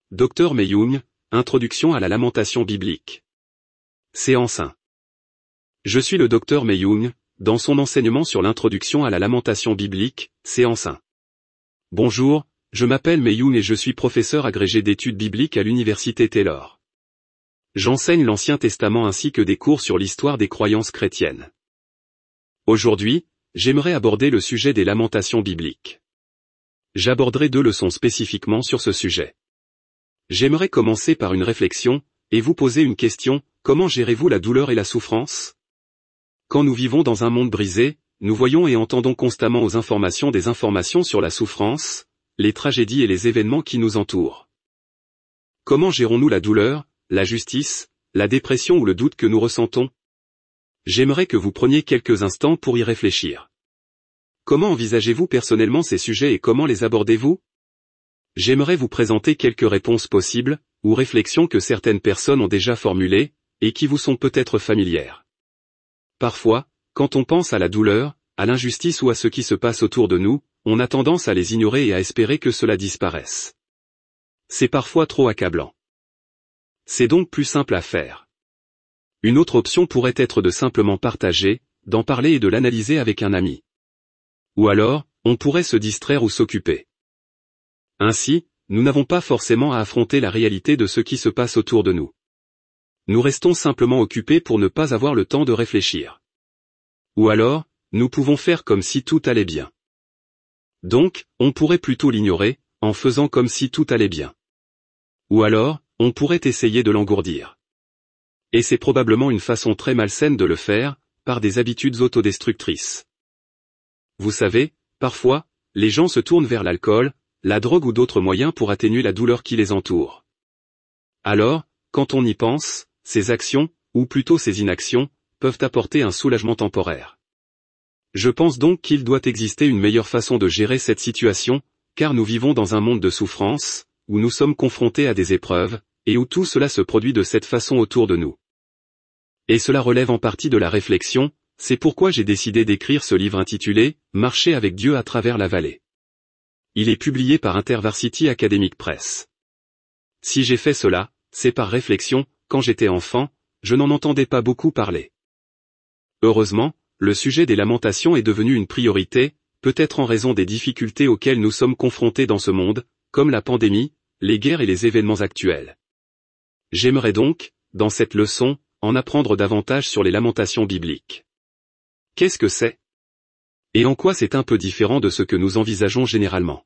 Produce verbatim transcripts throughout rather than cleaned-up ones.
Docteur Meyoung, Introduction à la lamentation biblique. Séance un. Je suis le Docteur Meyoung, dans son enseignement sur l'introduction à la lamentation biblique, séance un. Bonjour, je m'appelle Meyoung et je suis professeur agrégé d'études bibliques à l'Université Taylor. J'enseigne l'Ancien Testament ainsi que des cours sur l'histoire des croyances chrétiennes. Aujourd'hui, j'aimerais aborder le sujet des lamentations bibliques. J'aborderai deux leçons spécifiquement sur ce sujet. J'aimerais commencer par une réflexion, et vous poser une question: comment gérez-vous la douleur et la souffrance? Quand nous vivons dans un monde brisé, nous voyons et entendons constamment aux informations des informations sur la souffrance, les tragédies et les événements qui nous entourent. Comment gérons-nous la douleur, la justice, la dépression ou le doute que nous ressentons? J'aimerais que vous preniez quelques instants pour y réfléchir. Comment envisagez-vous personnellement ces sujets et comment les abordez-vous? J'aimerais vous présenter quelques réponses possibles, ou réflexions que certaines personnes ont déjà formulées, et qui vous sont peut-être familières. Parfois, quand on pense à la douleur, à l'injustice ou à ce qui se passe autour de nous, on a tendance à les ignorer et à espérer que cela disparaisse. C'est parfois trop accablant. C'est donc plus simple à faire. Une autre option pourrait être de simplement partager, d'en parler et de l'analyser avec un ami. Ou alors, on pourrait se distraire ou s'occuper. Ainsi, nous n'avons pas forcément à affronter la réalité de ce qui se passe autour de nous. Nous restons simplement occupés pour ne pas avoir le temps de réfléchir. Ou alors, nous pouvons faire comme si tout allait bien. Donc, on pourrait plutôt l'ignorer, en faisant comme si tout allait bien. Ou alors, on pourrait essayer de l'engourdir. Et c'est probablement une façon très malsaine de le faire, par des habitudes autodestructrices. Vous savez, parfois, les gens se tournent vers l'alcool, la drogue ou d'autres moyens pour atténuer la douleur qui les entoure. Alors, quand on y pense, ces actions, ou plutôt ces inactions, peuvent apporter un soulagement temporaire. Je pense donc qu'il doit exister une meilleure façon de gérer cette situation, car nous vivons dans un monde de souffrance, où nous sommes confrontés à des épreuves, et où tout cela se produit de cette façon autour de nous. Et cela relève en partie de la réflexion, c'est pourquoi j'ai décidé d'écrire ce livre intitulé « Marcher avec Dieu à travers la vallée ». Il est publié par InterVarsity Academic Press. Si j'ai fait cela, c'est par réflexion. Quand j'étais enfant, je n'en entendais pas beaucoup parler. Heureusement, le sujet des lamentations est devenu une priorité, peut-être en raison des difficultés auxquelles nous sommes confrontés dans ce monde, comme la pandémie, les guerres et les événements actuels. J'aimerais donc, dans cette leçon, en apprendre davantage sur les lamentations bibliques. Qu'est-ce que c'est? Et en quoi c'est un peu différent de ce que nous envisageons généralement?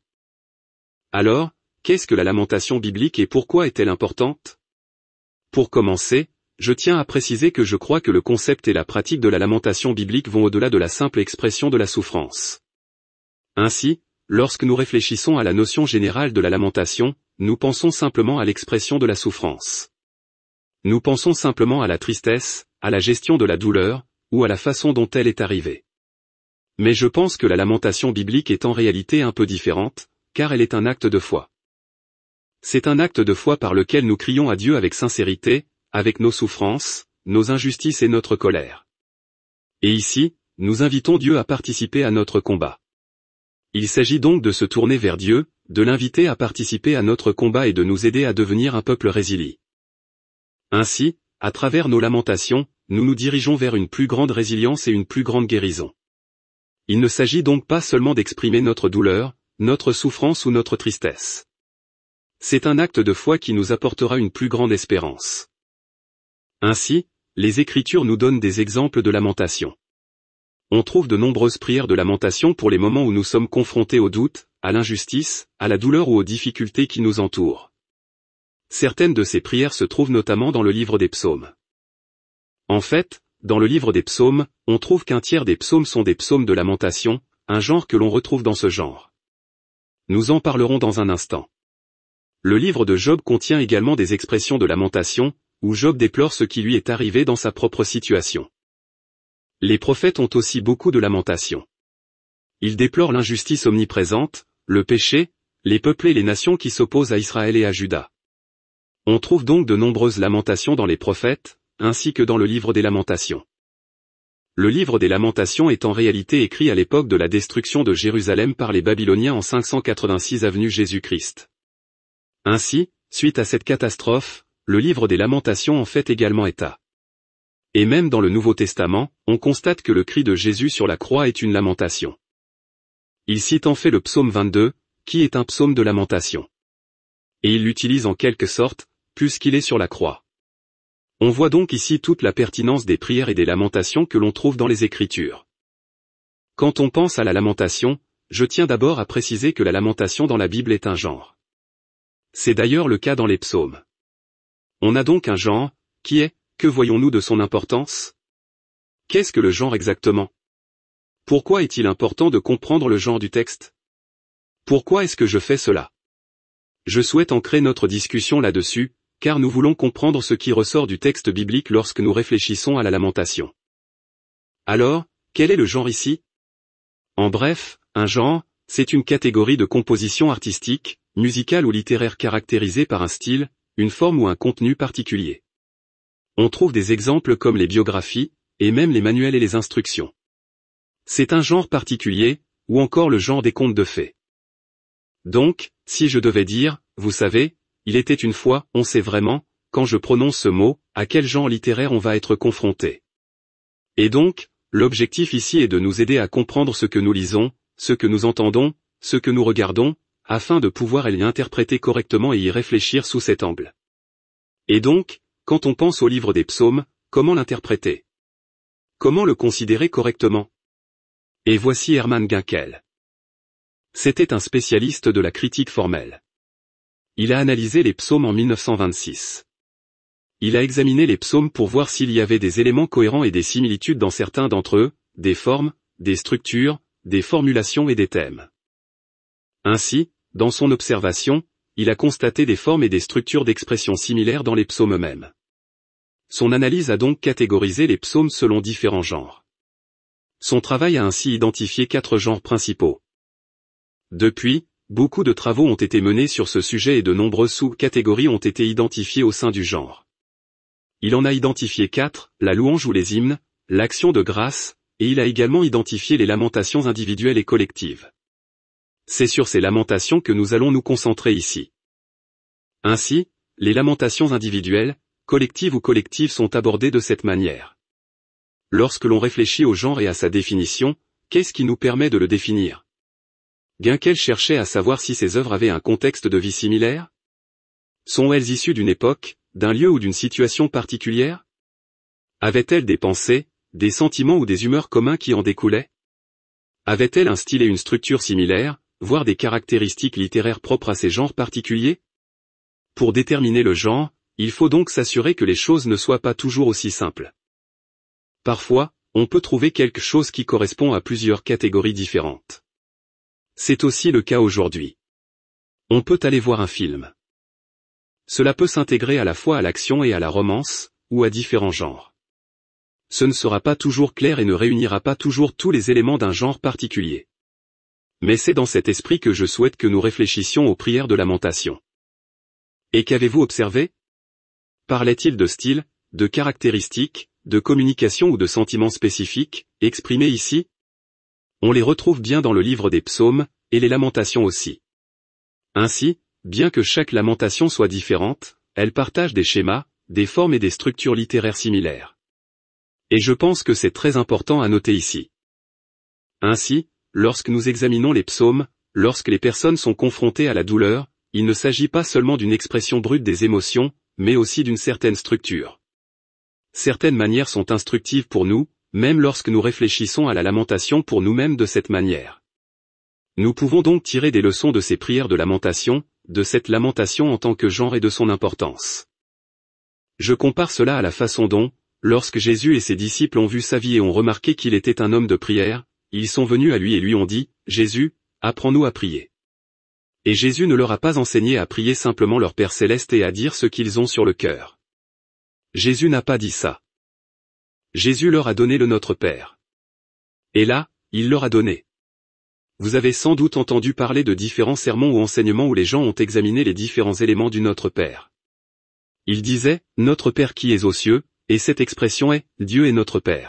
Alors, qu'est-ce que la lamentation biblique et pourquoi est-elle importante? Pour commencer, je tiens à préciser que je crois que le concept et la pratique de la lamentation biblique vont au-delà de la simple expression de la souffrance. Ainsi, lorsque nous réfléchissons à la notion générale de la lamentation, nous pensons simplement à l'expression de la souffrance. Nous pensons simplement à la tristesse, à la gestion de la douleur, ou à la façon dont elle est arrivée. Mais je pense que la lamentation biblique est en réalité un peu différente, car elle est un acte de foi. C'est un acte de foi par lequel nous crions à Dieu avec sincérité, avec nos souffrances, nos injustices et notre colère. Et ici, nous invitons Dieu à participer à notre combat. Il s'agit donc de se tourner vers Dieu, de l'inviter à participer à notre combat et de nous aider à devenir un peuple résilient. Ainsi, à travers nos lamentations, nous nous dirigeons vers une plus grande résilience et une plus grande guérison. Il ne s'agit donc pas seulement d'exprimer notre douleur, notre souffrance ou notre tristesse. C'est un acte de foi qui nous apportera une plus grande espérance. Ainsi, les Écritures nous donnent des exemples de lamentation. On trouve de nombreuses prières de lamentation pour les moments où nous sommes confrontés au doute, à l'injustice, à la douleur ou aux difficultés qui nous entourent. Certaines de ces prières se trouvent notamment dans le livre des psaumes. En fait, dans le livre des psaumes, on trouve qu'un tiers des psaumes sont des psaumes de lamentation, un genre que l'on retrouve dans ce genre. Nous en parlerons dans un instant. Le livre de Job contient également des expressions de lamentation, où Job déplore ce qui lui est arrivé dans sa propre situation. Les prophètes ont aussi beaucoup de lamentations. Ils déplorent l'injustice omniprésente, le péché, les peuples et les nations qui s'opposent à Israël et à Juda. On trouve donc de nombreuses lamentations dans les prophètes, ainsi que dans le livre des Lamentations. Le livre des Lamentations est en réalité écrit à l'époque de la destruction de Jérusalem par les Babyloniens en cinq cent quatre-vingt-six avenue Jésus-Christ. Ainsi, suite à cette catastrophe, le livre des Lamentations en fait également état. Et même dans le Nouveau Testament, on constate que le cri de Jésus sur la croix est une lamentation. Il cite en fait le psaume vingt-deux, qui est un psaume de lamentation. Et il l'utilise en quelque sorte, puisqu'il est sur la croix. On voit donc ici toute la pertinence des prières et des lamentations que l'on trouve dans les Écritures. Quand on pense à la lamentation, je tiens d'abord à préciser que la lamentation dans la Bible est un genre. C'est d'ailleurs le cas dans les psaumes. On a donc un genre, qui est, que voyons-nous de son importance? Qu'est-ce que le genre exactement? Pourquoi est-il important de comprendre le genre du texte? Pourquoi est-ce que je fais cela? Je souhaite ancrer notre discussion là-dessus, car nous voulons comprendre ce qui ressort du texte biblique lorsque nous réfléchissons à la lamentation. Alors, quel est le genre ici? En bref, un genre, c'est une catégorie de composition artistique, musicale ou littéraire caractérisée par un style, une forme ou un contenu particulier. On trouve des exemples comme les biographies, et même les manuels et les instructions. C'est un genre particulier, ou encore le genre des contes de fées. Donc, si je devais dire, vous savez, il était une fois, on sait vraiment, quand je prononce ce mot, à quel genre littéraire on va être confronté. Et donc, l'objectif ici est de nous aider à comprendre ce que nous lisons, ce que nous entendons, ce que nous regardons, afin de pouvoir y interpréter correctement et y réfléchir sous cet angle. Et donc, quand on pense au livre des psaumes, comment l'interpréter? Comment le considérer correctement? Et voici Hermann Ginkel. C'était un spécialiste de la critique formelle. Il a analysé les psaumes en mille neuf cent vingt-six. Il a examiné les psaumes pour voir s'il y avait des éléments cohérents et des similitudes dans certains d'entre eux, des formes, des structures, des formulations et des thèmes. Ainsi, dans son observation, il a constaté des formes et des structures d'expression similaires dans les psaumes eux-mêmes. Son analyse a donc catégorisé les psaumes selon différents genres. Son travail a ainsi identifié quatre genres principaux. Depuis, beaucoup de travaux ont été menés sur ce sujet et de nombreuses sous-catégories ont été identifiées au sein du genre. Il en a identifié quatre, la louange ou les hymnes, l'action de grâce, et il a également identifié les lamentations individuelles et collectives. C'est sur ces lamentations que nous allons nous concentrer ici. Ainsi, les lamentations individuelles, collectives ou collectives sont abordées de cette manière. Lorsque l'on réfléchit au genre et à sa définition, qu'est-ce qui nous permet de le définir? Ginkel cherchait à savoir si ces œuvres avaient un contexte de vie similaire? Sont-elles issues d'une époque, d'un lieu ou d'une situation particulière? Avaient-elles des pensées, des sentiments ou des humeurs communs qui en découlaient? Avaient-elles un style et une structure similaires, voire des caractéristiques littéraires propres à ces genres particuliers? Pour déterminer le genre, il faut donc s'assurer que les choses ne soient pas toujours aussi simples. Parfois, on peut trouver quelque chose qui correspond à plusieurs catégories différentes. C'est aussi le cas aujourd'hui. On peut aller voir un film. Cela peut s'intégrer à la fois à l'action et à la romance, ou à différents genres. Ce ne sera pas toujours clair et ne réunira pas toujours tous les éléments d'un genre particulier. Mais c'est dans cet esprit que je souhaite que nous réfléchissions aux prières de lamentation. Et qu'avez-vous observé? Parlait-il de style, de caractéristiques, de communication ou de sentiments spécifiques, exprimés ici? On les retrouve bien dans le livre des psaumes, et les lamentations aussi. Ainsi, bien que chaque lamentation soit différente, elles partagent des schémas, des formes et des structures littéraires similaires. Et je pense que c'est très important à noter ici. Ainsi, lorsque nous examinons les psaumes, lorsque les personnes sont confrontées à la douleur, il ne s'agit pas seulement d'une expression brute des émotions, mais aussi d'une certaine structure. Certaines manières sont instructives pour nous, même lorsque nous réfléchissons à la lamentation pour nous-mêmes de cette manière. Nous pouvons donc tirer des leçons de ces prières de lamentation, de cette lamentation en tant que genre et de son importance. Je compare cela à la façon dont, lorsque Jésus et ses disciples ont vu sa vie et ont remarqué qu'il était un homme de prière, ils sont venus à lui et lui ont dit, « Jésus, apprends-nous à prier. » Et Jésus ne leur a pas enseigné à prier simplement leur Père céleste et à dire ce qu'ils ont sur le cœur. Jésus n'a pas dit ça. Jésus leur a donné le Notre Père. Et là, il leur a donné. Vous avez sans doute entendu parler de différents sermons ou enseignements où les gens ont examiné les différents éléments du Notre Père. Ils disaient, « Notre Père qui es aux cieux », et cette expression est, « Dieu est notre Père ».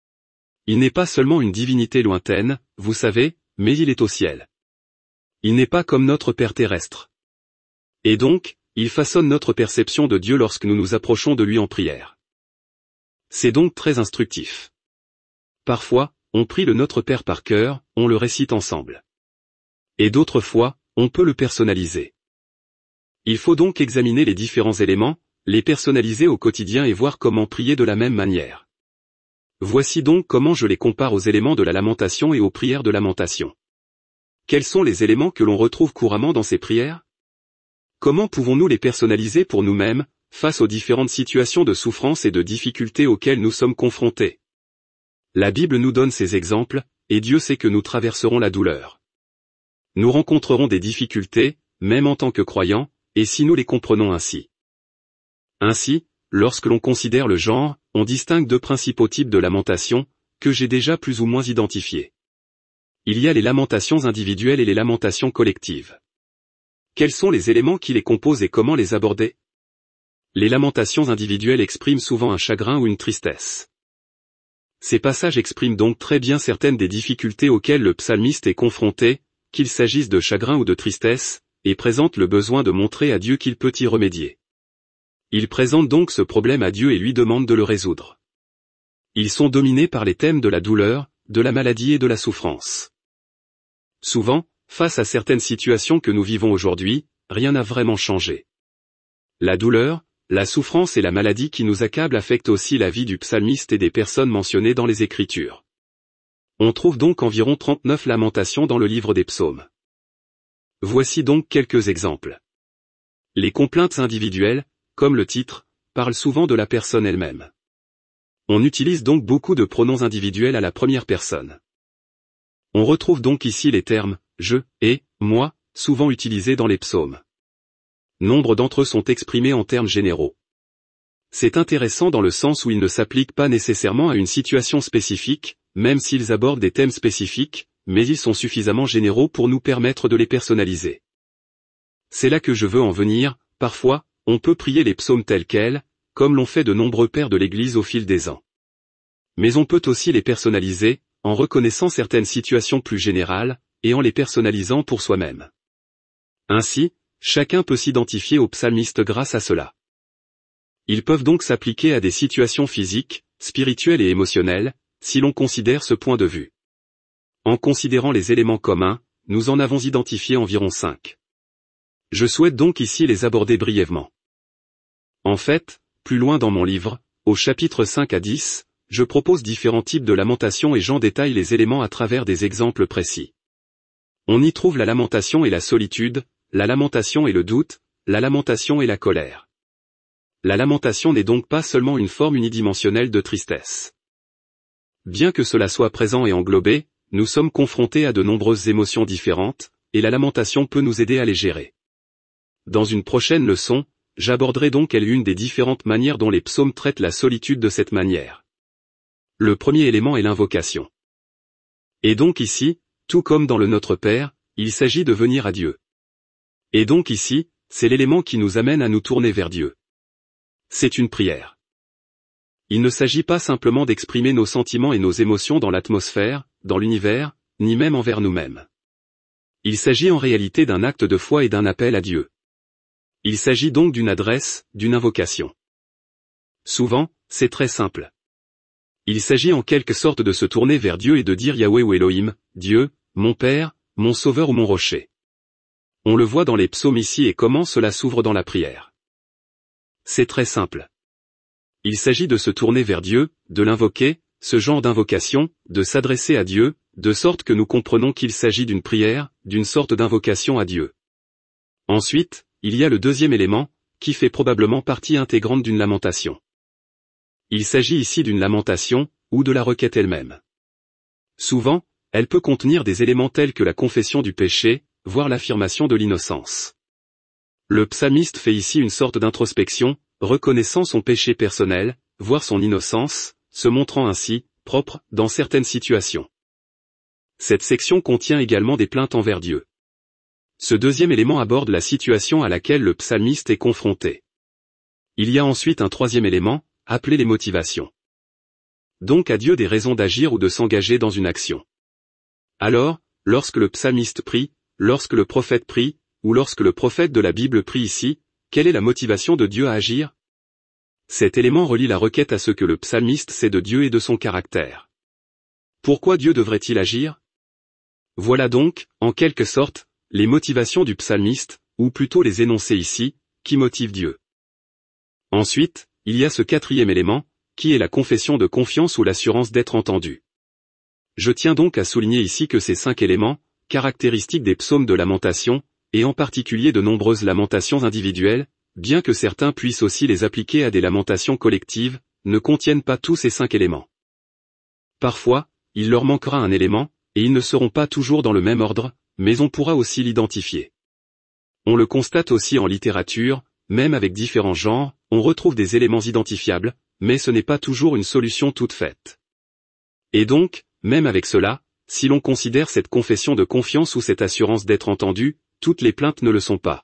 Il n'est pas seulement une divinité lointaine, vous savez, mais il est au ciel. Il n'est pas comme notre Père terrestre. Et donc, il façonne notre perception de Dieu lorsque nous nous approchons de lui en prière. C'est donc très instructif. Parfois, on prie le Notre Père par cœur, on le récite ensemble. Et d'autres fois, on peut le personnaliser. Il faut donc examiner les différents éléments, les personnaliser au quotidien et voir comment prier de la même manière. Voici donc comment je les compare aux éléments de la lamentation et aux prières de lamentation. Quels sont les éléments que l'on retrouve couramment dans ces prières? Comment pouvons-nous les personnaliser pour nous-mêmes, face aux différentes situations de souffrance et de difficultés auxquelles nous sommes confrontés? La Bible nous donne ces exemples, et Dieu sait que nous traverserons la douleur. Nous rencontrerons des difficultés, même en tant que croyants, et si nous les comprenons ainsi. Ainsi, lorsque l'on considère le genre, on distingue deux principaux types de lamentations, que j'ai déjà plus ou moins identifiés. Il y a les lamentations individuelles et les lamentations collectives. Quels sont les éléments qui les composent et comment les aborder? Les lamentations individuelles expriment souvent un chagrin ou une tristesse. Ces passages expriment donc très bien certaines des difficultés auxquelles le psalmiste est confronté, qu'il s'agisse de chagrin ou de tristesse, et présentent le besoin de montrer à Dieu qu'il peut y remédier. Il présente donc ce problème à Dieu et lui demande de le résoudre. Ils sont dominés par les thèmes de la douleur, de la maladie et de la souffrance. Souvent, face à certaines situations que nous vivons aujourd'hui, rien n'a vraiment changé. La douleur, la souffrance et la maladie qui nous accablent affectent aussi la vie du psalmiste et des personnes mentionnées dans les Écritures. On trouve donc environ trente-neuf lamentations dans le livre des psaumes. Voici donc quelques exemples. Les complaintes individuelles, comme le titre, parlent souvent de la personne elle-même. On utilise donc beaucoup de pronoms individuels à la première personne. On retrouve donc ici les termes « je » et « moi », souvent utilisés dans les psaumes. Nombre d'entre eux sont exprimés en termes généraux. C'est intéressant dans le sens où ils ne s'appliquent pas nécessairement à une situation spécifique, même s'ils abordent des thèmes spécifiques, mais ils sont suffisamment généraux pour nous permettre de les personnaliser. C'est là que je veux en venir, parfois, on peut prier les psaumes tels quels, comme l'ont fait de nombreux pères de l'Église au fil des ans. Mais on peut aussi les personnaliser, en reconnaissant certaines situations plus générales, et en les personnalisant pour soi-même. Ainsi, chacun peut s'identifier au psalmiste grâce à cela. Ils peuvent donc s'appliquer à des situations physiques, spirituelles et émotionnelles, si l'on considère ce point de vue. En considérant les éléments communs, nous en avons identifié environ cinq. Je souhaite donc ici les aborder brièvement. En fait, plus loin dans mon livre, au chapitre cinq à dix, je propose différents types de lamentations et j'en détaille les éléments à travers des exemples précis. On y trouve la lamentation et la solitude, la lamentation et le doute, la lamentation et la colère. La lamentation n'est donc pas seulement une forme unidimensionnelle de tristesse. Bien que cela soit présent et englobé, nous sommes confrontés à de nombreuses émotions différentes, et la lamentation peut nous aider à les gérer. Dans une prochaine leçon, j'aborderai donc une des différentes manières dont les psaumes traitent la solitude de cette manière. Le premier élément est l'invocation. Et donc ici, tout comme dans le Notre Père, il s'agit de venir à Dieu. Et donc ici, c'est l'élément qui nous amène à nous tourner vers Dieu. C'est une prière. Il ne s'agit pas simplement d'exprimer nos sentiments et nos émotions dans l'atmosphère, dans l'univers, ni même envers nous-mêmes. Il s'agit en réalité d'un acte de foi et d'un appel à Dieu. Il s'agit donc d'une adresse, d'une invocation. Souvent, c'est très simple. Il s'agit en quelque sorte de se tourner vers Dieu et de dire Yahweh ou Elohim, Dieu, mon Père, mon Sauveur ou mon Rocher. On le voit dans les psaumes ici et comment cela s'ouvre dans la prière. C'est très simple. Il s'agit de se tourner vers Dieu, de l'invoquer, ce genre d'invocation, de s'adresser à Dieu, de sorte que nous comprenons qu'il s'agit d'une prière, d'une sorte d'invocation à Dieu. Ensuite, il y a le deuxième élément, qui fait probablement partie intégrante d'une lamentation. Il s'agit ici d'une lamentation, ou de la requête elle-même. Souvent, elle peut contenir des éléments tels que la confession du péché, voire l'affirmation de l'innocence. Le psalmiste fait ici une sorte d'introspection, reconnaissant son péché personnel, voire son innocence, se montrant ainsi, propre, dans certaines situations. Cette section contient également des plaintes envers Dieu. Ce deuxième élément aborde la situation à laquelle le psalmiste est confronté. Il y a ensuite un troisième élément, appelé les motivations. Donc à Dieu des raisons d'agir ou de s'engager dans une action. Alors, lorsque le psalmiste prie, lorsque le prophète prie, ou lorsque le prophète de la Bible prie ici, quelle est la motivation de Dieu à agir? Cet élément relie la requête à ce que le psalmiste sait de Dieu et de son caractère. Pourquoi Dieu devrait-il agir? Voilà donc, en quelque sorte, les motivations du psalmiste, ou plutôt les énoncés ici, qui motivent Dieu. Ensuite, il y a ce quatrième élément, qui est la confession de confiance ou l'assurance d'être entendu. Je tiens donc à souligner ici que ces cinq éléments, caractéristiques des psaumes de lamentation, et en particulier de nombreuses lamentations individuelles, bien que certains puissent aussi les appliquer à des lamentations collectives, ne contiennent pas tous ces cinq éléments. Parfois, il leur manquera un élément, et ils ne seront pas toujours dans le même ordre, mais on pourra aussi l'identifier. On le constate aussi en littérature, même avec différents genres, on retrouve des éléments identifiables, mais ce n'est pas toujours une solution toute faite. Et donc, même avec cela, si l'on considère cette confession de confiance ou cette assurance d'être entendu, toutes les plaintes ne le sont pas.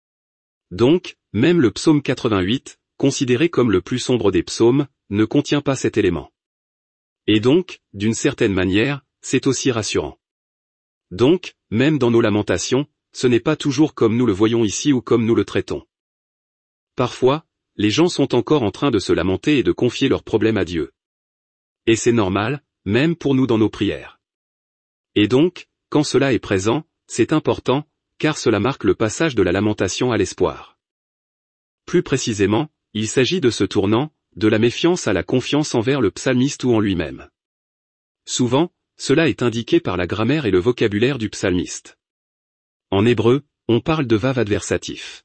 Donc, même le psaume quatre-vingt-huit, considéré comme le plus sombre des psaumes, ne contient pas cet élément. Et donc, d'une certaine manière, c'est aussi rassurant. Donc, même dans nos lamentations, ce n'est pas toujours comme nous le voyons ici ou comme nous le traitons. Parfois, les gens sont encore en train de se lamenter et de confier leurs problèmes à Dieu. Et c'est normal, même pour nous dans nos prières. Et donc, quand cela est présent, c'est important, car cela marque le passage de la lamentation à l'espoir. Plus précisément, il s'agit de ce tournant, de la méfiance à la confiance envers le psalmiste ou en lui-même. Souvent, cela est indiqué par la grammaire et le vocabulaire du psalmiste. En hébreu, on parle de vav adversatif.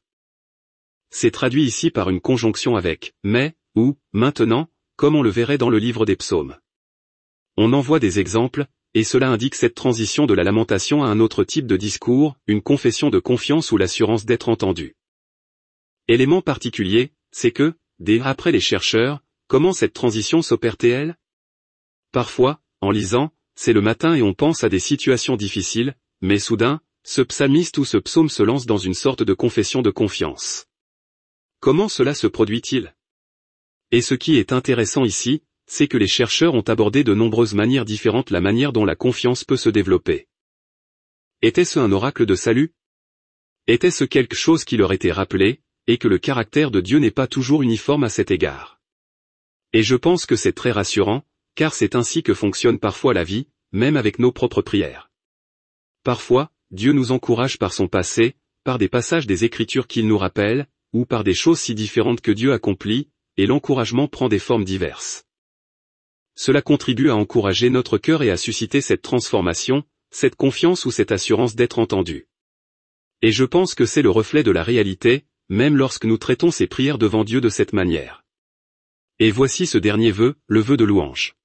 C'est traduit ici par une conjonction avec « mais » ou « maintenant », comme on le verrait dans le livre des psaumes. On en voit des exemples, et cela indique cette transition de la lamentation à un autre type de discours, une confession de confiance ou l'assurance d'être entendu. Élément particulier, c'est que, dès après les chercheurs, comment cette transition s'opère-t-elle? Parfois, en lisant, c'est le matin et on pense à des situations difficiles, mais soudain, ce psalmiste ou ce psaume se lance dans une sorte de confession de confiance. Comment cela se produit-il? Et ce qui est intéressant ici, c'est que les chercheurs ont abordé de nombreuses manières différentes la manière dont la confiance peut se développer. Était-ce un oracle de salut? Était-ce quelque chose qui leur était rappelé, et que le caractère de Dieu n'est pas toujours uniforme à cet égard? Et je pense que c'est très rassurant, car c'est ainsi que fonctionne parfois la vie, même avec nos propres prières. Parfois, Dieu nous encourage par son passé, par des passages des Écritures qu'il nous rappelle, ou par des choses si différentes que Dieu accomplit, et l'encouragement prend des formes diverses. Cela contribue à encourager notre cœur et à susciter cette transformation, cette confiance ou cette assurance d'être entendu. Et je pense que c'est le reflet de la réalité, même lorsque nous traitons ces prières devant Dieu de cette manière. Et voici ce dernier vœu, le vœu de louange.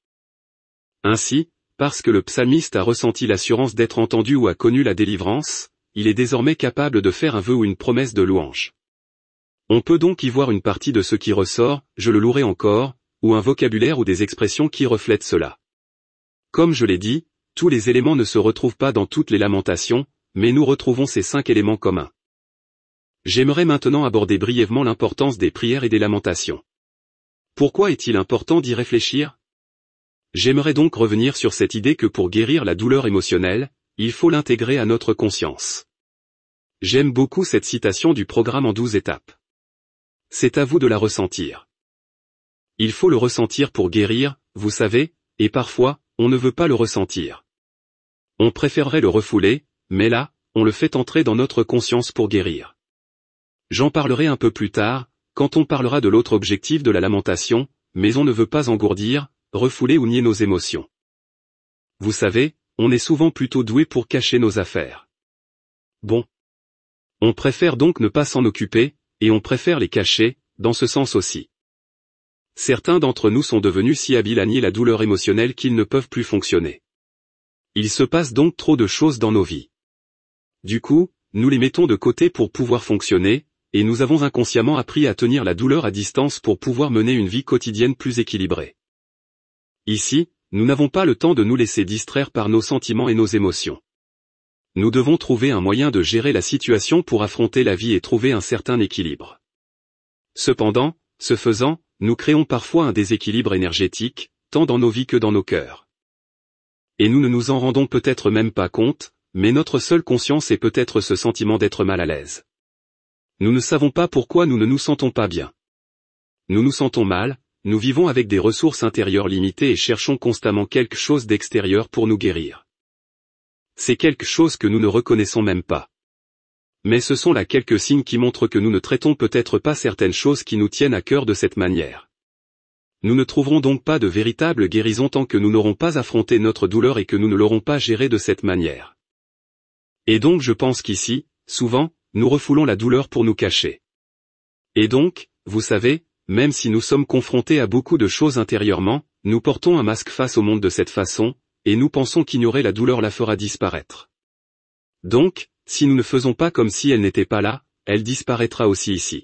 Ainsi, parce que le psalmiste a ressenti l'assurance d'être entendu ou a connu la délivrance, il est désormais capable de faire un vœu ou une promesse de louange. On peut donc y voir une partie de ce qui ressort, je le louerai encore, ou un vocabulaire ou des expressions qui reflètent cela. Comme je l'ai dit, tous les éléments ne se retrouvent pas dans toutes les lamentations, mais nous retrouvons ces cinq éléments communs. J'aimerais maintenant aborder brièvement l'importance des prières et des lamentations. Pourquoi est-il important d'y réfléchir? J'aimerais donc revenir sur cette idée que pour guérir la douleur émotionnelle, il faut l'intégrer à notre conscience. J'aime beaucoup cette citation du programme en douze étapes. C'est à vous de la ressentir. Il faut le ressentir pour guérir, vous savez, et parfois, on ne veut pas le ressentir. On préférerait le refouler, mais là, on le fait entrer dans notre conscience pour guérir. J'en parlerai un peu plus tard, quand on parlera de l'autre objectif de la lamentation, mais on ne veut pas engourdir, refouler ou nier nos émotions. Vous savez, on est souvent plutôt doué pour cacher nos affaires. Bon. On préfère donc ne pas s'en occuper, et on préfère les cacher, dans ce sens aussi. Certains d'entre nous sont devenus si habiles à nier la douleur émotionnelle qu'ils ne peuvent plus fonctionner. Il se passe donc trop de choses dans nos vies. Du coup, nous les mettons de côté pour pouvoir fonctionner, et nous avons inconsciemment appris à tenir la douleur à distance pour pouvoir mener une vie quotidienne plus équilibrée. Ici, nous n'avons pas le temps de nous laisser distraire par nos sentiments et nos émotions. Nous devons trouver un moyen de gérer la situation pour affronter la vie et trouver un certain équilibre. Cependant, ce faisant, nous créons parfois un déséquilibre énergétique, tant dans nos vies que dans nos cœurs. Et nous ne nous en rendons peut-être même pas compte, mais notre seule conscience est peut-être ce sentiment d'être mal à l'aise. Nous ne savons pas pourquoi nous ne nous sentons pas bien. Nous nous sentons mal, nous vivons avec des ressources intérieures limitées et cherchons constamment quelque chose d'extérieur pour nous guérir. C'est quelque chose que nous ne reconnaissons même pas. Mais ce sont là quelques signes qui montrent que nous ne traitons peut-être pas certaines choses qui nous tiennent à cœur de cette manière. Nous ne trouverons donc pas de véritable guérison tant que nous n'aurons pas affronté notre douleur et que nous ne l'aurons pas gérée de cette manière. Et donc je pense qu'ici, souvent, nous refoulons la douleur pour nous cacher. Et donc, vous savez, même si nous sommes confrontés à beaucoup de choses intérieurement, nous portons un masque face au monde de cette façon, et nous pensons qu'ignorer la douleur la fera disparaître. Donc, si nous ne faisons pas comme si elle n'était pas là, elle disparaîtra aussi ici.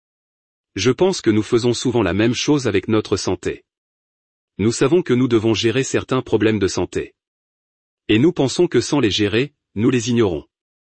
Je pense que nous faisons souvent la même chose avec notre santé. Nous savons que nous devons gérer certains problèmes de santé. Et nous pensons que sans les gérer, nous les ignorons.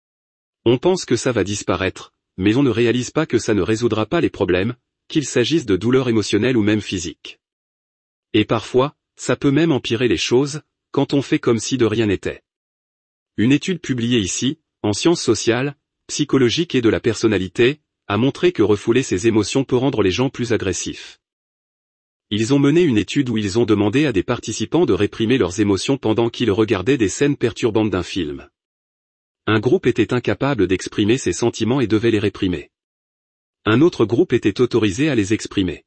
On pense que ça va disparaître, mais on ne réalise pas que ça ne résoudra pas les problèmes, qu'il s'agisse de douleurs émotionnelles ou même physiques. Et parfois, ça peut même empirer les choses, quand on fait comme si de rien n'était. Une étude publiée ici, en sciences sociales, psychologiques et de la personnalité, a montré que refouler ses émotions peut rendre les gens plus agressifs. Ils ont mené une étude où ils ont demandé à des participants de réprimer leurs émotions pendant qu'ils regardaient des scènes perturbantes d'un film. Un groupe était incapable d'exprimer ses sentiments et devait les réprimer. Un autre groupe était autorisé à les exprimer.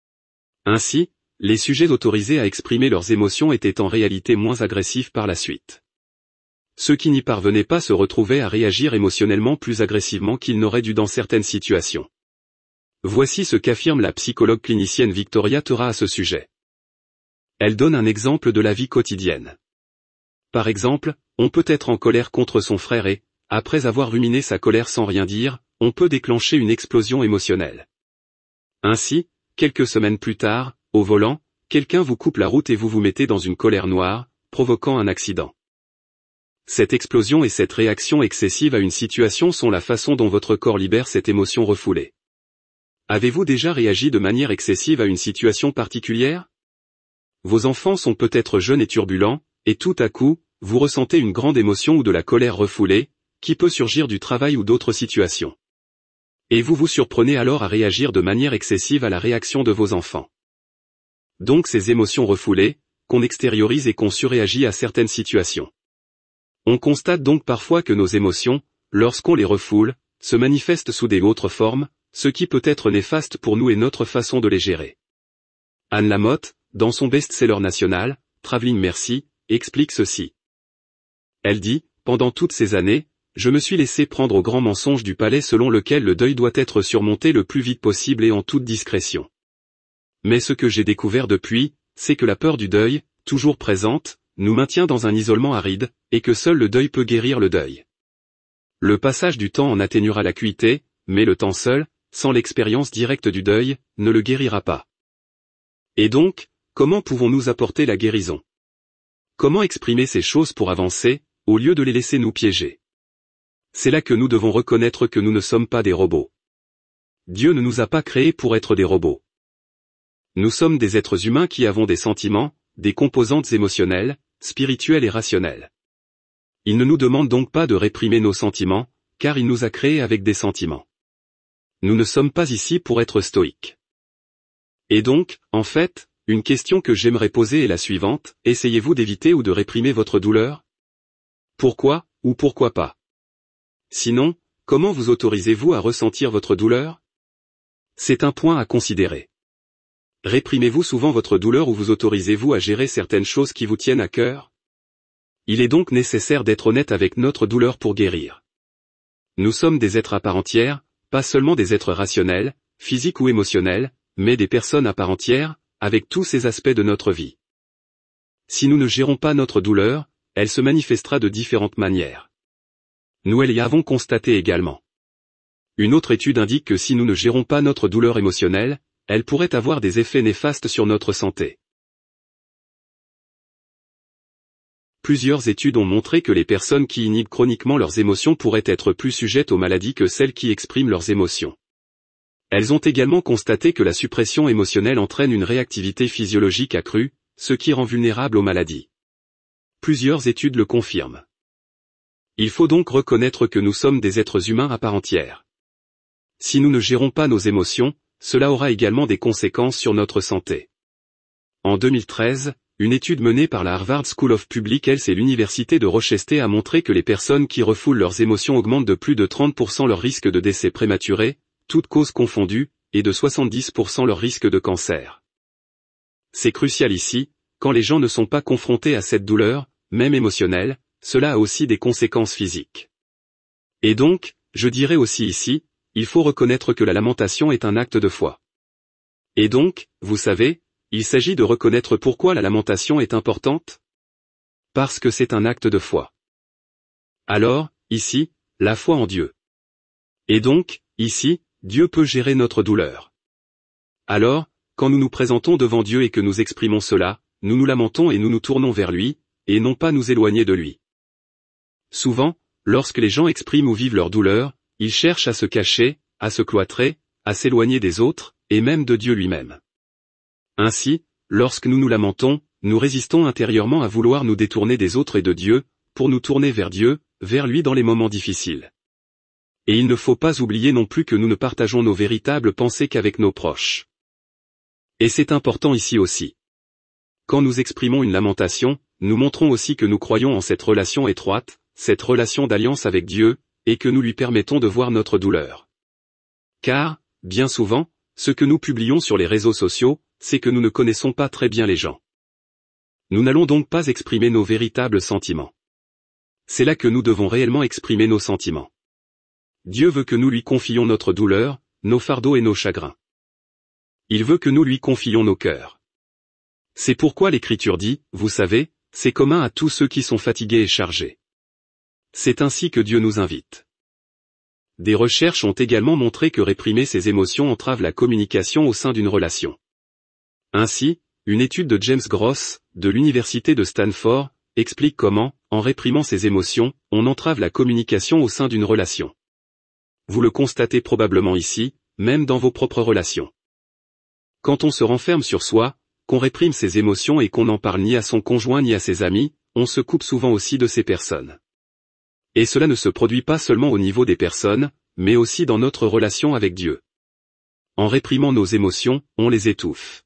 Ainsi, les sujets autorisés à exprimer leurs émotions étaient en réalité moins agressifs par la suite. Ceux qui n'y parvenaient pas se retrouvaient à réagir émotionnellement plus agressivement qu'ils n'auraient dû dans certaines situations. Voici ce qu'affirme la psychologue clinicienne Victoria Tera à ce sujet. Elle donne un exemple de la vie quotidienne. Par exemple, on peut être en colère contre son frère et, après avoir ruminé sa colère sans rien dire, on peut déclencher une explosion émotionnelle. Ainsi, quelques semaines plus tard, au volant, quelqu'un vous coupe la route et vous vous mettez dans une colère noire, provoquant un accident. Cette explosion et cette réaction excessive à une situation sont la façon dont votre corps libère cette émotion refoulée. Avez-vous déjà réagi de manière excessive à une situation particulière? Vos enfants sont peut-être jeunes et turbulents, et tout à coup, vous ressentez une grande émotion ou de la colère refoulée, qui peut surgir du travail ou d'autres situations. Et vous vous surprenez alors à réagir de manière excessive à la réaction de vos enfants. Donc ces émotions refoulées, qu'on extériorise et qu'on surréagit à certaines situations. On constate donc parfois que nos émotions, lorsqu'on les refoule, se manifestent sous des autres formes, ce qui peut être néfaste pour nous et notre façon de les gérer. Anne Lamotte, dans son best-seller national, Traveling Mercy, explique ceci. Elle dit, pendant toutes ces années, je me suis laissé prendre au grand mensonge du palais selon lequel le deuil doit être surmonté le plus vite possible et en toute discrétion. Mais ce que j'ai découvert depuis, c'est que la peur du deuil, toujours présente, nous maintient dans un isolement aride, et que seul le deuil peut guérir le deuil. Le passage du temps en atténuera l'acuité, mais le temps seul, sans l'expérience directe du deuil, ne le guérira pas. Et donc, comment pouvons-nous apporter la guérison? Comment exprimer ces choses pour avancer, au lieu de les laisser nous piéger? C'est là que nous devons reconnaître que nous ne sommes pas des robots. Dieu ne nous a pas créés pour être des robots. Nous sommes des êtres humains qui avons des sentiments, des composantes émotionnelles, spirituelles et rationnelles. Il ne nous demande donc pas de réprimer nos sentiments, car il nous a créés avec des sentiments. Nous ne sommes pas ici pour être stoïques. Et donc, en fait, une question que j'aimerais poser est la suivante, essayez-vous d'éviter ou de réprimer votre douleur? Pourquoi, ou pourquoi pas? Sinon, comment vous autorisez-vous à ressentir votre douleur? C'est un point à considérer. Réprimez-vous souvent votre douleur ou vous autorisez-vous à gérer certaines choses qui vous tiennent à cœur? Il est donc nécessaire d'être honnête avec notre douleur pour guérir. Nous sommes des êtres à part entière, pas seulement des êtres rationnels, physiques ou émotionnels, mais des personnes à part entière, avec tous ces aspects de notre vie. Si nous ne gérons pas notre douleur, elle se manifestera de différentes manières. Nous y avons constaté également. Une autre étude indique que si nous ne gérons pas notre douleur émotionnelle, elle pourrait avoir des effets néfastes sur notre santé. Plusieurs études ont montré que les personnes qui inhibent chroniquement leurs émotions pourraient être plus sujettes aux maladies que celles qui expriment leurs émotions. Elles ont également constaté que la suppression émotionnelle entraîne une réactivité physiologique accrue, ce qui rend vulnérable aux maladies. Plusieurs études le confirment. Il faut donc reconnaître que nous sommes des êtres humains à part entière. Si nous ne gérons pas nos émotions, cela aura également des conséquences sur notre santé. En deux mille treize, une étude menée par la Harvard School of Public Health et l'Université de Rochester a montré que les personnes qui refoulent leurs émotions augmentent de plus de trente pour cent leur risque de décès prématuré, toutes causes confondues, et de soixante-dix pour cent leur risque de cancer. C'est crucial ici, quand les gens ne sont pas confrontés à cette douleur, même émotionnelle, cela a aussi des conséquences physiques. Et donc, je dirais aussi ici, il faut reconnaître que la lamentation est un acte de foi. Et donc, vous savez, il s'agit de reconnaître pourquoi la lamentation est importante. Parce que c'est un acte de foi. Alors, ici, la foi en Dieu. Et donc, ici, Dieu peut gérer notre douleur. Alors, quand nous nous présentons devant Dieu et que nous exprimons cela, nous nous lamentons et nous nous tournons vers lui, et non pas nous éloigner de lui. Souvent, lorsque les gens expriment ou vivent leur douleur, ils cherchent à se cacher, à se cloîtrer, à s'éloigner des autres, et même de Dieu lui-même. Ainsi, lorsque nous nous lamentons, nous résistons intérieurement à vouloir nous détourner des autres et de Dieu, pour nous tourner vers Dieu, vers lui dans les moments difficiles. Et il ne faut pas oublier non plus que nous ne partageons nos véritables pensées qu'avec nos proches. Et c'est important ici aussi. Quand nous exprimons une lamentation, nous montrons aussi que nous croyons en cette relation étroite, cette relation d'alliance avec Dieu, et que nous lui permettons de voir notre douleur. Car, bien souvent, ce que nous publions sur les réseaux sociaux, c'est que nous ne connaissons pas très bien les gens. Nous n'allons donc pas exprimer nos véritables sentiments. C'est là que nous devons réellement exprimer nos sentiments. Dieu veut que nous lui confions notre douleur, nos fardeaux et nos chagrins. Il veut que nous lui confions nos cœurs. C'est pourquoi l'Écriture dit, vous savez, c'est commun à tous ceux qui sont fatigués et chargés. C'est ainsi que Dieu nous invite. Des recherches ont également montré que réprimer ses émotions entrave la communication au sein d'une relation. Ainsi, une étude de James Gross, de l'Université de Stanford, explique comment, en réprimant ses émotions, on entrave la communication au sein d'une relation. Vous le constatez probablement ici, même dans vos propres relations. Quand on se renferme sur soi, qu'on réprime ses émotions et qu'on n'en parle ni à son conjoint ni à ses amis, on se coupe souvent aussi de ces personnes. Et cela ne se produit pas seulement au niveau des personnes, mais aussi dans notre relation avec Dieu. En réprimant nos émotions, on les étouffe.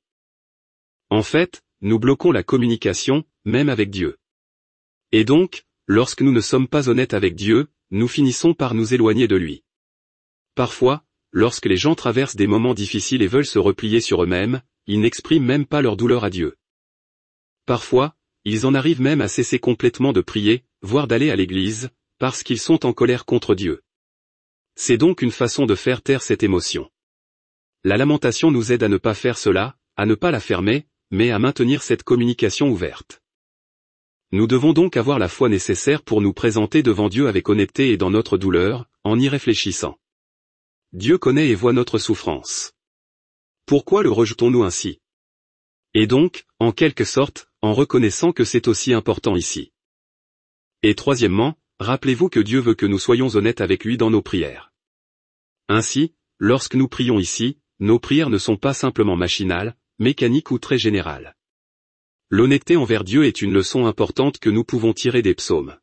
En fait, nous bloquons la communication, même avec Dieu. Et donc, lorsque nous ne sommes pas honnêtes avec Dieu, nous finissons par nous éloigner de lui. Parfois, lorsque les gens traversent des moments difficiles et veulent se replier sur eux-mêmes, ils n'expriment même pas leur douleur à Dieu. Parfois, ils en arrivent même à cesser complètement de prier, voire d'aller à l'église, parce qu'ils sont en colère contre Dieu. C'est donc une façon de faire taire cette émotion. La lamentation nous aide à ne pas faire cela, à ne pas la fermer, mais à maintenir cette communication ouverte. Nous devons donc avoir la foi nécessaire pour nous présenter devant Dieu avec honnêteté et dans notre douleur, en y réfléchissant. Dieu connaît et voit notre souffrance. Pourquoi le rejetons-nous ainsi? Et donc, en quelque sorte, en reconnaissant que c'est aussi important ici. Et troisièmement, rappelez-vous que Dieu veut que nous soyons honnêtes avec lui dans nos prières. Ainsi, lorsque nous prions ici, nos prières ne sont pas simplement machinales, mécaniques ou très générales. L'honnêteté envers Dieu est une leçon importante que nous pouvons tirer des psaumes.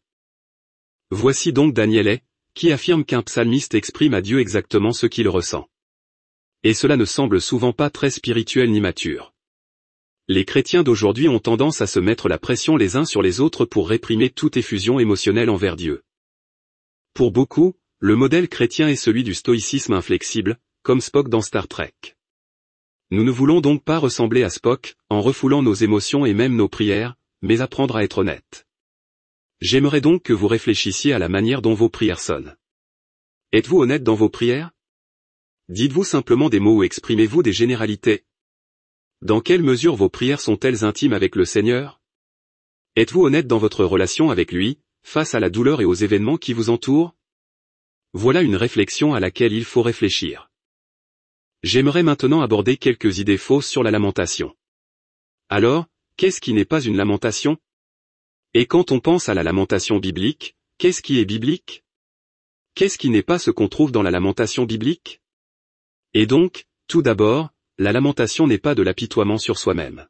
Voici donc Daniel, qui affirme qu'un psalmiste exprime à Dieu exactement ce qu'il ressent. Et cela ne semble souvent pas très spirituel ni mature. Les chrétiens d'aujourd'hui ont tendance à se mettre la pression les uns sur les autres pour réprimer toute effusion émotionnelle envers Dieu. Pour beaucoup, le modèle chrétien est celui du stoïcisme inflexible, comme Spock dans Star Trek. Nous ne voulons donc pas ressembler à Spock, en refoulant nos émotions et même nos prières, mais apprendre à être honnête. J'aimerais donc que vous réfléchissiez à la manière dont vos prières sonnent. Êtes-vous honnête dans vos prières? Dites-vous simplement des mots ou exprimez-vous des généralités? Dans quelle mesure vos prières sont-elles intimes avec le Seigneur? Êtes-vous honnête dans votre relation avec lui, face à la douleur et aux événements qui vous entourent? Voilà une réflexion à laquelle il faut réfléchir. J'aimerais maintenant aborder quelques idées fausses sur la lamentation. Alors, qu'est-ce qui n'est pas une lamentation? Et quand on pense à la lamentation biblique, qu'est-ce qui est biblique? Qu'est-ce qui n'est pas ce qu'on trouve dans la lamentation biblique? Et donc, tout d'abord, la lamentation n'est pas de l'apitoiement sur soi-même.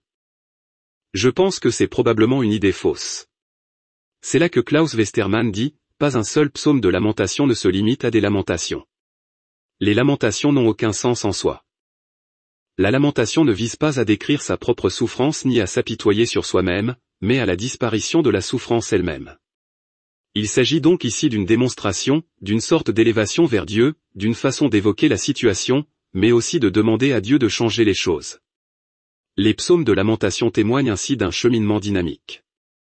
Je pense que c'est probablement une idée fausse. C'est là que Klaus Westermann dit, pas un seul psaume de lamentation ne se limite à des lamentations. Les lamentations n'ont aucun sens en soi. La lamentation ne vise pas à décrire sa propre souffrance ni à s'apitoyer sur soi-même, mais à la disparition de la souffrance elle-même. Il s'agit donc ici d'une démonstration, d'une sorte d'élévation vers Dieu, d'une façon d'évoquer la situation, mais aussi de demander à Dieu de changer les choses. Les psaumes de lamentation témoignent ainsi d'un cheminement dynamique.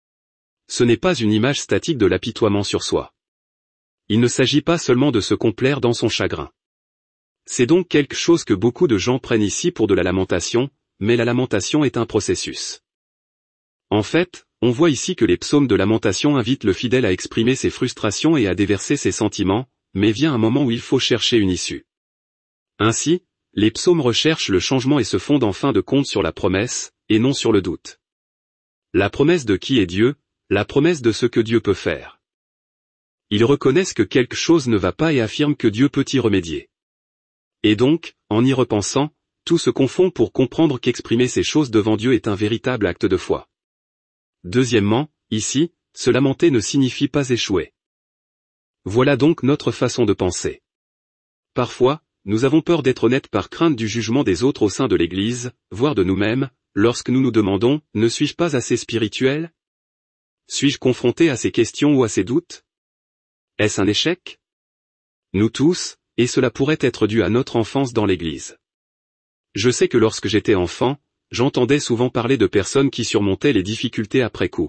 Ce n'est pas une image statique de l'apitoiement sur soi. Il ne s'agit pas seulement de se complaire dans son chagrin. C'est donc quelque chose que beaucoup de gens prennent ici pour de la lamentation, mais la lamentation est un processus. En fait, on voit ici que les psaumes de lamentation invitent le fidèle à exprimer ses frustrations et à déverser ses sentiments, mais vient un moment où il faut chercher une issue. Ainsi, les psaumes recherchent le changement et se fondent en fin de compte sur la promesse, et non sur le doute. La promesse de qui est Dieu, la promesse de ce que Dieu peut faire. Ils reconnaissent que quelque chose ne va pas et affirment que Dieu peut y remédier. Et donc, en y repensant, tout se confond pour comprendre qu'exprimer ces choses devant Dieu est un véritable acte de foi. Deuxièmement, ici, se lamenter ne signifie pas échouer. Voilà donc notre façon de penser. Parfois, nous avons peur d'être honnêtes par crainte du jugement des autres au sein de l'Église, voire de nous-mêmes, lorsque nous nous demandons, ne suis-je pas assez spirituel? Suis-je confronté à ces questions ou à ces doutes? Est-ce un échec? Nous tous, et cela pourrait être dû à notre enfance dans l'Église. Je sais que lorsque j'étais enfant, j'entendais souvent parler de personnes qui surmontaient les difficultés après coup.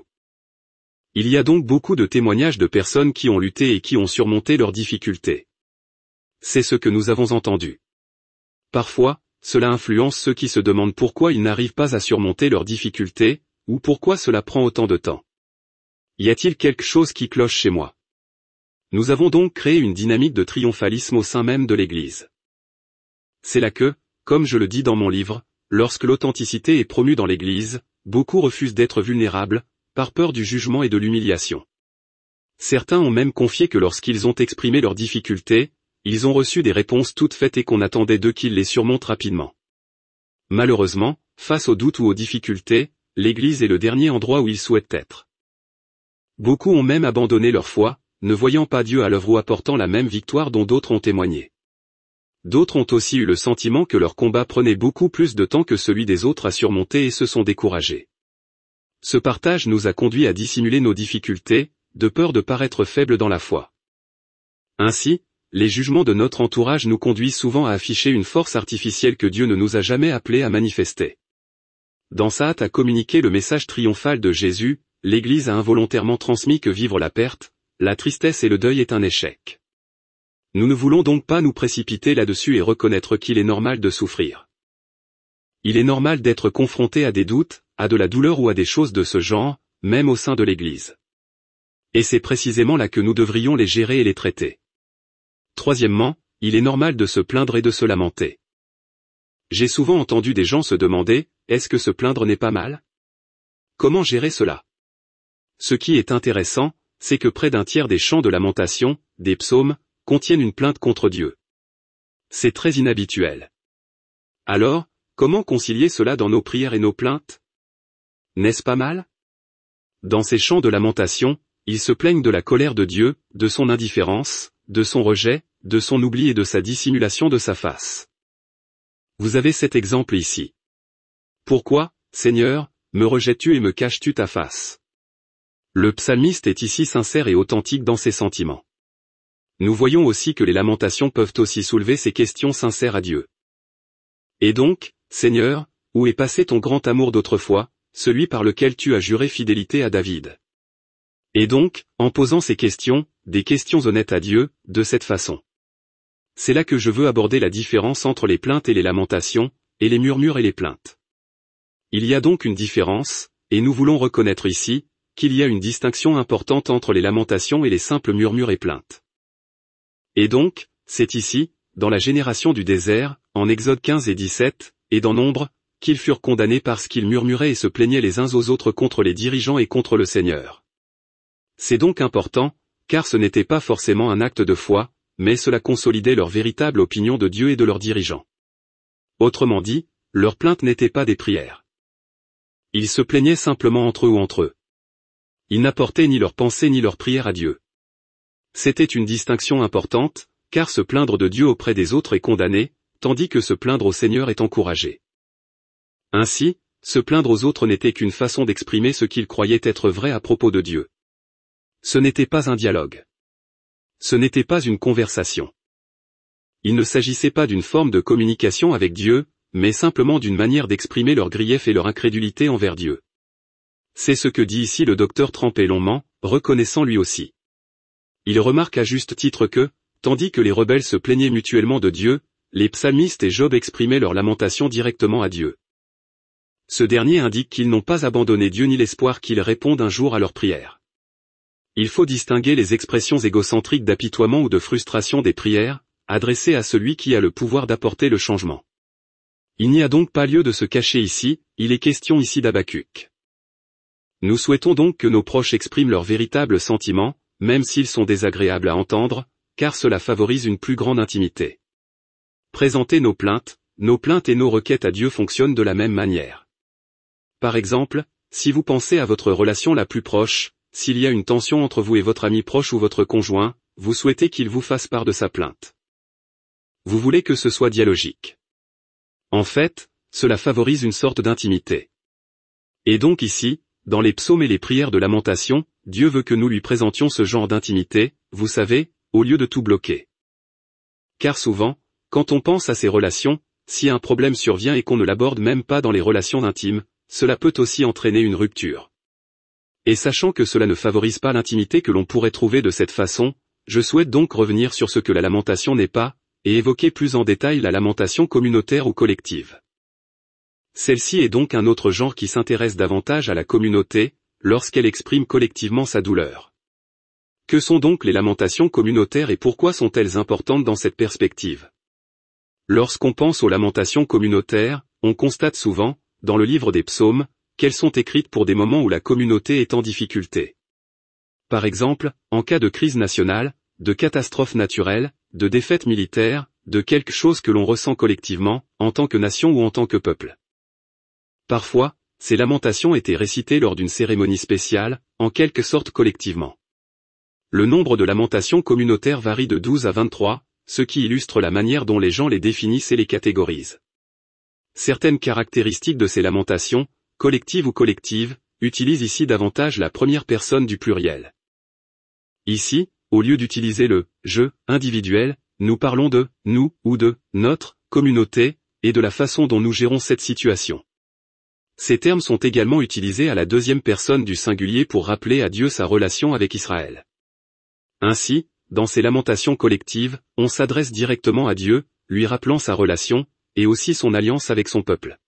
Il y a donc beaucoup de témoignages de personnes qui ont lutté et qui ont surmonté leurs difficultés. C'est ce que nous avons entendu. Parfois, cela influence ceux qui se demandent pourquoi ils n'arrivent pas à surmonter leurs difficultés, ou pourquoi cela prend autant de temps. Y a-t-il quelque chose qui cloche chez moi? Nous avons donc créé une dynamique de triomphalisme au sein même de l'Église. C'est là que, comme je le dis dans mon livre, lorsque l'authenticité est promue dans l'Église, beaucoup refusent d'être vulnérables, par peur du jugement et de l'humiliation. Certains ont même confié que lorsqu'ils ont exprimé leurs difficultés, ils ont reçu des réponses toutes faites et qu'on attendait d'eux qu'ils les surmontent rapidement. Malheureusement, face aux doutes ou aux difficultés, l'Église est le dernier endroit où ils souhaitent être. Beaucoup ont même abandonné leur foi, ne voyant pas Dieu à l'œuvre ou apportant la même victoire dont d'autres ont témoigné. D'autres ont aussi eu le sentiment que leur combat prenait beaucoup plus de temps que celui des autres à surmonter et se sont découragés. Ce partage nous a conduit à dissimuler nos difficultés, de peur de paraître faibles dans la foi. Ainsi, les jugements de notre entourage nous conduisent souvent à afficher une force artificielle que Dieu ne nous a jamais appelés à manifester. Dans sa hâte à communiquer le message triomphal de Jésus, l'Église a involontairement transmis que vivre la perte, la tristesse et le deuil est un échec. Nous ne voulons donc pas nous précipiter là-dessus et reconnaître qu'il est normal de souffrir. Il est normal d'être confronté à des doutes, à de la douleur ou à des choses de ce genre, même au sein de l'Église. Et c'est précisément là que nous devrions les gérer et les traiter. Troisièmement, il est normal de se plaindre et de se lamenter. J'ai souvent entendu des gens se demander, est-ce que se plaindre n'est pas mal? Comment gérer cela? Ce qui est intéressant, c'est que près d'un tiers des chants de lamentation, des psaumes, contiennent une plainte contre Dieu. C'est très inhabituel. Alors, comment concilier cela dans nos prières et nos plaintes? N'est-ce pas mal? Dans ces chants de lamentation, ils se plaignent de la colère de Dieu, de son indifférence, de son rejet, de son oubli et de sa dissimulation de sa face. Vous avez cet exemple ici. Pourquoi, Seigneur, me rejettes-tu et me caches-tu ta face? Le psalmiste est ici sincère et authentique dans ses sentiments. Nous voyons aussi que les lamentations peuvent aussi soulever ces questions sincères à Dieu. Et donc, Seigneur, où est passé ton grand amour d'autrefois, celui par lequel tu as juré fidélité à David? Et donc, en posant ces questions, des questions honnêtes à Dieu, de cette façon. C'est là que je veux aborder la différence entre les plaintes et les lamentations, et les murmures et les plaintes. Il y a donc une différence, et nous voulons reconnaître ici, qu'il y a une distinction importante entre les lamentations et les simples murmures et plaintes. Et donc, c'est ici, dans la génération du désert, en Exode quinze et dix-sept, et dans Nombre, qu'ils furent condamnés parce qu'ils murmuraient et se plaignaient les uns aux autres contre les dirigeants et contre le Seigneur. C'est donc important, car ce n'était pas forcément un acte de foi, mais cela consolidait leur véritable opinion de Dieu et de leurs dirigeants. Autrement dit, leurs plaintes n'étaient pas des prières. Ils se plaignaient simplement entre eux ou entre eux. Ils n'apportaient ni leurs pensées ni leurs prières à Dieu. C'était une distinction importante, car se plaindre de Dieu auprès des autres est condamné, tandis que se plaindre au Seigneur est encouragé. Ainsi, se plaindre aux autres n'était qu'une façon d'exprimer ce qu'ils croyaient être vrai à propos de Dieu. Ce n'était pas un dialogue. Ce n'était pas une conversation. Il ne s'agissait pas d'une forme de communication avec Dieu, mais simplement d'une manière d'exprimer leur grief et leur incrédulité envers Dieu. C'est ce que dit ici le docteur Trempé longuement, reconnaissant lui aussi. Il remarque à juste titre que, tandis que les rebelles se plaignaient mutuellement de Dieu, les psalmistes et Job exprimaient leur lamentation directement à Dieu. Ce dernier indique qu'ils n'ont pas abandonné Dieu ni l'espoir qu'il réponde un jour à leurs prières. Il faut distinguer les expressions égocentriques d'apitoiement ou de frustration des prières, adressées à celui qui a le pouvoir d'apporter le changement. Il n'y a donc pas lieu de se cacher ici, il est question ici d'Habacuc. Nous souhaitons donc que nos proches expriment leurs véritables sentiments, même s'ils sont désagréables à entendre, car cela favorise une plus grande intimité. Présenter nos plaintes, nos plaintes et nos requêtes à Dieu fonctionnent de la même manière. Par exemple, si vous pensez à votre relation la plus proche, s'il y a une tension entre vous et votre ami proche ou votre conjoint, vous souhaitez qu'il vous fasse part de sa plainte. Vous voulez que ce soit dialogique. En fait, cela favorise une sorte d'intimité. Et donc ici, dans les psaumes et les prières de lamentation, Dieu veut que nous lui présentions ce genre d'intimité, vous savez, au lieu de tout bloquer. Car souvent, quand on pense à ces relations, si un problème survient et qu'on ne l'aborde même pas dans les relations intimes, cela peut aussi entraîner une rupture. Et sachant que cela ne favorise pas l'intimité que l'on pourrait trouver de cette façon, je souhaite donc revenir sur ce que la lamentation n'est pas, et évoquer plus en détail la lamentation communautaire ou collective. Celle-ci est donc un autre genre qui s'intéresse davantage à la communauté, lorsqu'elle exprime collectivement sa douleur. Que sont donc les lamentations communautaires et pourquoi sont-elles importantes dans cette perspective? Lorsqu'on pense aux lamentations communautaires, on constate souvent, dans le livre des psaumes, qu'elles sont écrites pour des moments où la communauté est en difficulté. Par exemple, en cas de crise nationale, de catastrophe naturelle, de défaite militaire, de quelque chose que l'on ressent collectivement, en tant que nation ou en tant que peuple. Parfois, ces lamentations étaient récitées lors d'une cérémonie spéciale, en quelque sorte collectivement. Le nombre de lamentations communautaires varie de douze à vingt-trois, ce qui illustre la manière dont les gens les définissent et les catégorisent. Certaines caractéristiques de ces lamentations, collectives ou collectives, utilisent ici davantage la première personne du pluriel. Ici, au lieu d'utiliser le « je » individuel, nous parlons de « nous » ou de « notre » communauté, et de la façon dont nous gérons cette situation. Ces termes sont également utilisés à la deuxième personne du singulier pour rappeler à Dieu sa relation avec Israël. Ainsi, dans ces lamentations collectives, on s'adresse directement à Dieu, lui rappelant sa relation, et aussi son alliance avec son peuple.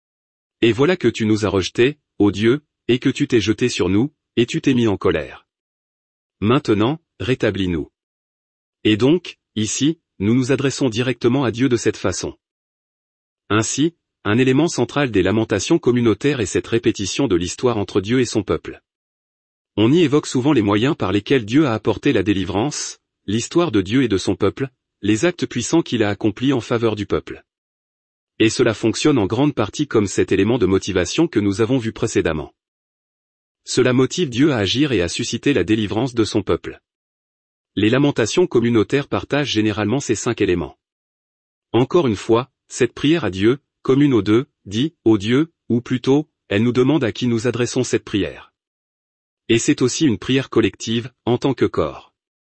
Et voilà que tu nous as rejetés, ô Dieu, et que tu t'es jeté sur nous, et tu t'es mis en colère. Maintenant, rétablis-nous. Et donc, ici, nous nous adressons directement à Dieu de cette façon. Ainsi, un élément central des lamentations communautaires est cette répétition de l'histoire entre Dieu et son peuple. On y évoque souvent les moyens par lesquels Dieu a apporté la délivrance, l'histoire de Dieu et de son peuple, les actes puissants qu'il a accomplis en faveur du peuple. Et cela fonctionne en grande partie comme cet élément de motivation que nous avons vu précédemment. Cela motive Dieu à agir et à susciter la délivrance de son peuple. Les lamentations communautaires partagent généralement ces cinq éléments. Encore une fois, cette prière à Dieu, commune aux deux, dit « ô Dieu », ou plutôt, elle nous demande à qui nous adressons cette prière. Et c'est aussi une prière collective, en tant que corps.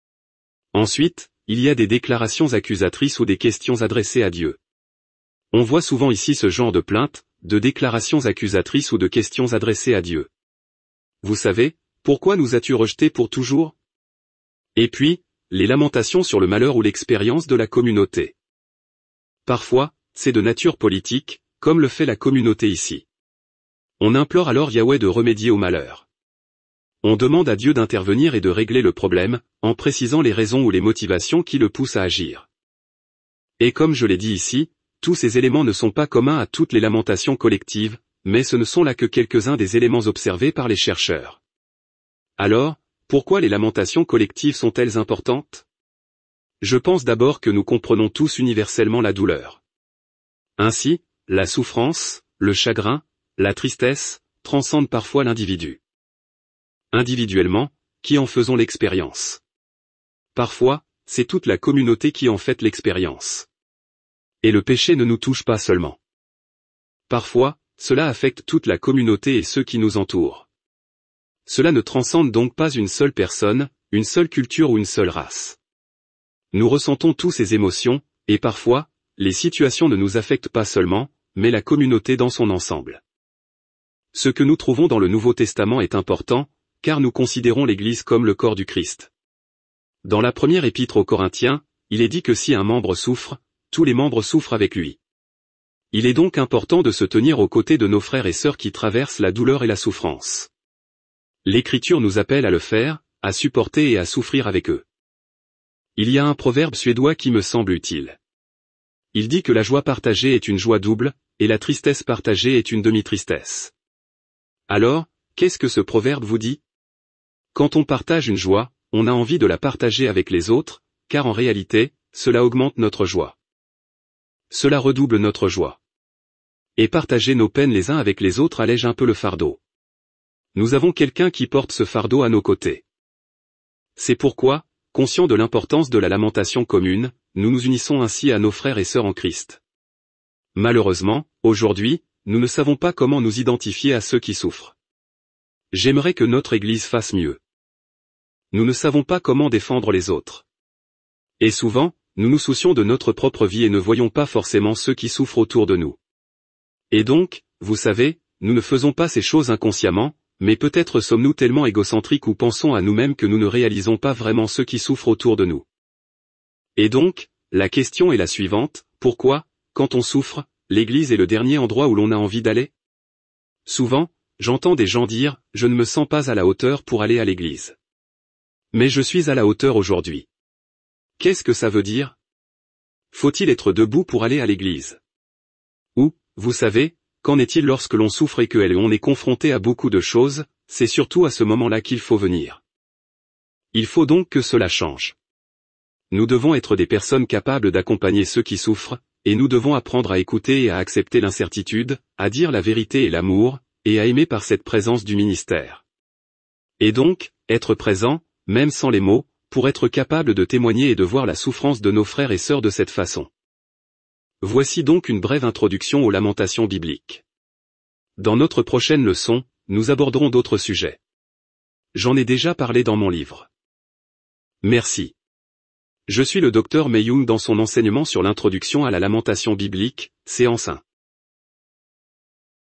Ensuite, il y a des déclarations accusatrices ou des questions adressées à Dieu. On voit souvent ici ce genre de plaintes, de déclarations accusatrices ou de questions adressées à Dieu. Vous savez, pourquoi nous as-tu rejetés pour toujours? Et puis, les lamentations sur le malheur ou l'expérience de la communauté. Parfois, c'est de nature politique, comme le fait la communauté ici. On implore alors Yahweh de remédier au malheur. On demande à Dieu d'intervenir et de régler le problème, en précisant les raisons ou les motivations qui le poussent à agir. Et comme je l'ai dit ici, tous ces éléments ne sont pas communs à toutes les lamentations collectives, mais ce ne sont là que quelques-uns des éléments observés par les chercheurs. Alors, pourquoi les lamentations collectives sont-elles importantes? Je pense d'abord que nous comprenons tous universellement la douleur. Ainsi, la souffrance, le chagrin, la tristesse, transcendent parfois l'individu. Individuellement, qui en faisons l'expérience. Parfois, c'est toute la communauté qui en fait l'expérience. Et le péché ne nous touche pas seulement. Parfois, cela affecte toute la communauté et ceux qui nous entourent. Cela ne transcende donc pas une seule personne, une seule culture ou une seule race. Nous ressentons tous ces émotions, et parfois, les situations ne nous affectent pas seulement, mais la communauté dans son ensemble. Ce que nous trouvons dans le Nouveau Testament est important, car nous considérons l'Église comme le corps du Christ. Dans la première épître aux Corinthiens, il est dit que si un membre souffre, tous les membres souffrent avec lui. Il est donc important de se tenir aux côtés de nos frères et sœurs qui traversent la douleur et la souffrance. L'Écriture nous appelle à le faire, à supporter et à souffrir avec eux. Il y a un proverbe suédois qui me semble utile. Il dit que la joie partagée est une joie double, et la tristesse partagée est une demi-tristesse. Alors, qu'est-ce que ce proverbe vous dit? Quand on partage une joie, on a envie de la partager avec les autres, car en réalité, cela augmente notre joie. Cela redouble notre joie. Et partager nos peines les uns avec les autres allège un peu le fardeau. Nous avons quelqu'un qui porte ce fardeau à nos côtés. C'est pourquoi, conscients de l'importance de la lamentation commune, nous nous unissons ainsi à nos frères et sœurs en Christ. Malheureusement, aujourd'hui, nous ne savons pas comment nous identifier à ceux qui souffrent. J'aimerais que notre Église fasse mieux. Nous ne savons pas comment défendre les autres. Et souvent, nous nous soucions de notre propre vie et ne voyons pas forcément ceux qui souffrent autour de nous. Et donc, vous savez, nous ne faisons pas ces choses inconsciemment, mais peut-être sommes-nous tellement égocentriques ou pensons à nous-mêmes que nous ne réalisons pas vraiment ceux qui souffrent autour de nous. Et donc, la question est la suivante, pourquoi, quand on souffre, l'Église est le dernier endroit où l'on a envie d'aller? Souvent, j'entends des gens dire, je ne me sens pas à la hauteur pour aller à l'Église. Mais je suis à la hauteur aujourd'hui. Qu'est-ce que ça veut dire? Faut-il être debout pour aller à l'Église? Ou, vous savez, qu'en est-il lorsque l'on souffre et que l'on est confronté à beaucoup de choses, c'est surtout à ce moment-là qu'il faut venir. Il faut donc que cela change. Nous devons être des personnes capables d'accompagner ceux qui souffrent, et nous devons apprendre à écouter et à accepter l'incertitude, à dire la vérité et l'amour, et à aimer par cette présence du ministère. Et donc, être présent, même sans les mots, pour être capable de témoigner et de voir la souffrance de nos frères et sœurs de cette façon. Voici donc une brève introduction aux lamentations bibliques. Dans notre prochaine leçon, nous aborderons d'autres sujets. J'en ai déjà parlé dans mon livre. Merci. Je suis le docteur Mayung dans son enseignement sur l'introduction à la lamentation biblique, séance un.